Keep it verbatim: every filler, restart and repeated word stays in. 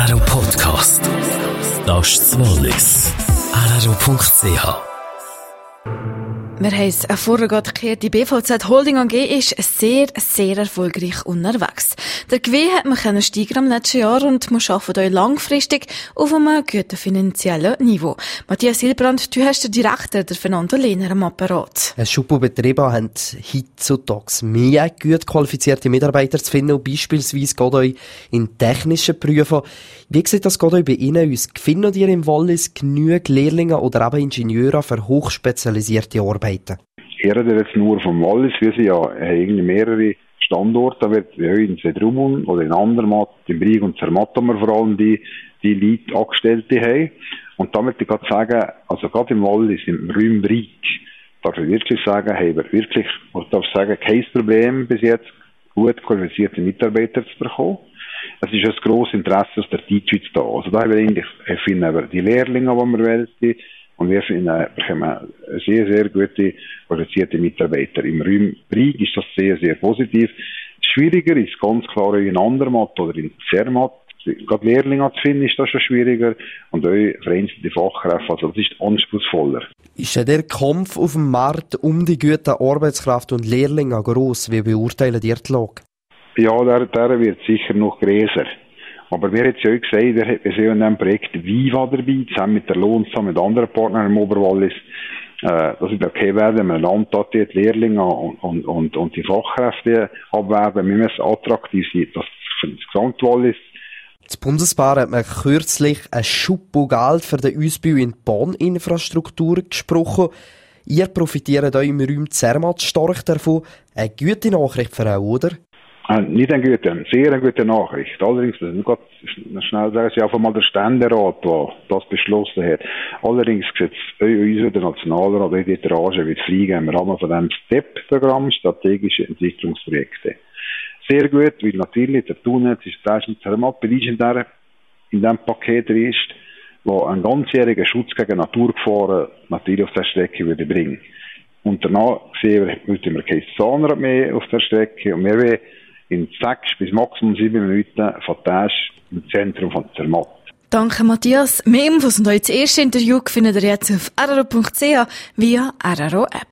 R R O Podcast. Das ist das Wallis. R R O Punkt C H. Wir haben es vorher gerade gehört, die B V Z Holding A G ist sehr, sehr erfolgreich unterwegs. Der Gewinn hat man können steigern im letzten Jahr und man arbeitet auch langfristig auf einem guten finanziellen Niveau. Matthias Hilbrand, du hast den Direktor der Fernando Lehner am Apparat. Schuppo-Betriebe haben heutzutage mehr gut qualifizierte Mitarbeiter zu finden, beispielsweise geht euch in technischen Berufen. Wie sieht das geht euch bei Ihnen aus? Finden ihr im Wallis genügend Lehrlinge oder eben Ingenieure für hochspezialisierte Arbeiten? Ich rede jetzt nur vom Wallis. Wir sind ja, haben irgendwie mehrere Standorte, aber in Sedrumon oder in Andermatt, in Brieg und Zermatt haben wir vor allem die, die Leute Angestellte haben. Und da möchte ich gerade sagen, also gerade im Wallis, im Raum Brieg, darf ich wirklich sagen, haben wir wirklich, ich darf sagen, kein Problem bis jetzt, gut qualifizierte Mitarbeiter zu bekommen. Es ist ein grosses Interesse aus der Deutschschweiz da. Also da haben wir eigentlich, ich finde aber die Lehrlinge, die wir wählen, und wir finden, bekommen sehr, sehr gute, qualifizierte Mitarbeiter. Im Raum Brieg ist das sehr, sehr positiv. Schwieriger ist ganz klar in Andermatt oder in Zermatt. Gerade Lehrlinge zu finden, ist das schon schwieriger. Und auch vereinzelte Fachkräfte, also das ist anspruchsvoller. Ist ja der Kampf auf dem Markt um die gute Arbeitskraft und Lehrlinge gross? Wie beurteilen ihr die Lage? Ja, der, der wird sicher noch größer. Aber wir haben ja auch gesagt, wir sind in diesem Projekt Viva dabei, zusammen mit der Lohn, zusammen mit anderen Partnern im Oberwallis. Äh, das ist okay werden, wenn man Land hat, die Lehrlinge und, und, und, und die Fachkräfte abwerben. Wir müssen attraktiv sein, das für das Gesamtwallis. Das Bundespaar hat mir kürzlich ein Schuppo Geld für den Ausbau in die Bahninfrastruktur gesprochen. Ihr profitiert auch im Raum Zermatt stark davon. Eine gute Nachricht für euch, oder? Äh, nicht eine gute, eine sehr gute Nachricht. Allerdings, das ist gerade schnell sagen, Sie einfach mal der Ständerat, der das beschlossen hat. Allerdings sieht es uns, der Nationalrat, die Etage wird freigeben im Rahmen von dem S T E P-Programm, strategische Entwicklungsprojekte. Sehr gut, weil natürlich der Tunnel ist der Zermatt in diesem in diesem Paket ist, der einen ganzjährigen Schutz gegen Naturgefahren natürlich auf der Strecke würde bringen. Und danach sehen wir, würden wir kein Zahnrad mehr auf der Strecke und wir wollen in sechs bis maximum sieben Minuten von Täsch im Zentrum von Zermatt. Danke Matthias. Mehr Infos und auch das erste Interview findet ihr jetzt auf R R O Punkt C H via R R O App.